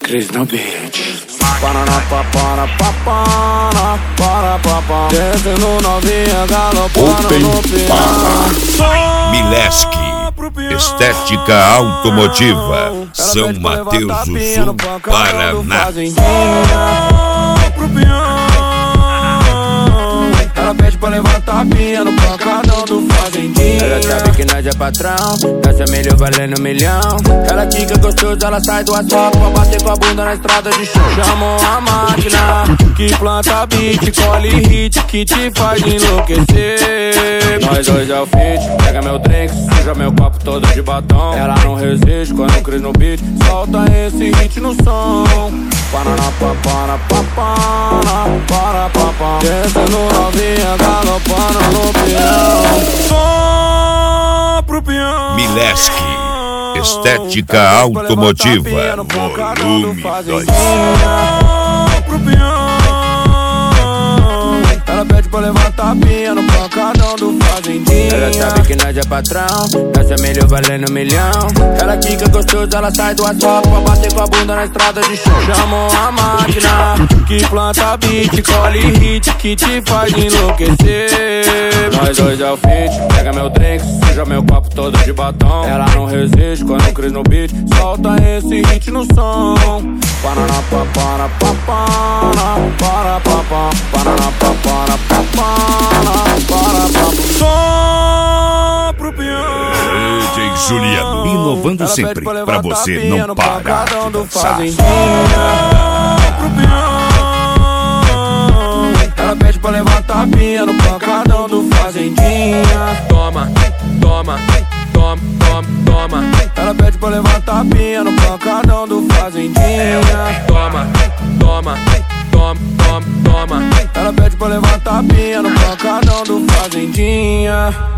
Cris no beat. Para, descendo novinha, galopando no pião. Mileski, estética automotiva, São Mateus do Sul, Paraná. Ela pede pra levantar a pinha no pancadão do fazendinha. Ela sabe que nós é patrão, essa milho valendo milhão. Ela fica gostosa, ela sai do asfalto pra bater com a bunda na estrada de chão. Chamou a máquina que planta beat, colhe hit, que te faz enlouquecer. Nós dois é o fit, pega meu drink, suja meu copo todo de batom. Ela não resiste quando Cris no beat, solta esse hit no som. Descendo novinha, galopando no peão. Só pro peão. Mileski, estética automotiva, volume 2. Pro peão. Ela pede pra levantar a pinha no pancadão do fazendinha. Ela sabe que nós é patrão, essa milho valendo milhão. Ela fica gostosa, ela sai do asfalto pra bater com a bunda na estrada de chão. Chamou a máquina que planta beat, colhe hit, que te faz enlouquecer. Nós dois é o fit, pega meu drink, suja meu copo todo de batom. Ela não resiste quando Cris no beat, solta esse hit no som. Só pro peão. DJ Juliano, inovando sempre pra você não parar de dançar. Ela pede pra levantar a pinha no pancadão do fazendinha. Toma, toma, toma, toma, toma. Ela pede pra levantar a pinha no pancadão do fazendinha. Toma, toma, toma, toma, toma. Ela pede pra levantar a pinha no pancadão do fazendinha.